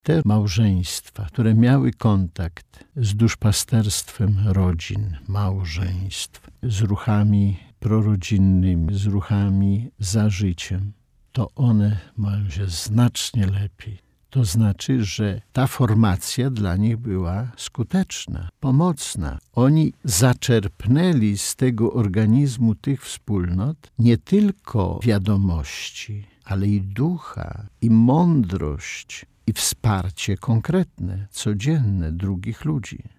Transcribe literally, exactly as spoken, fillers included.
Te małżeństwa, które miały kontakt z duszpasterstwem rodzin, małżeństw, z ruchami prorodzinnymi, z ruchami za życiem, to one mają się znacznie lepiej. To znaczy, że ta formacja dla nich była skuteczna, pomocna. Oni zaczerpnęli z tego organizmu tych wspólnot nie tylko wiadomości, ale i ducha, i mądrość, i wsparcie konkretne, codzienne drugich ludzi.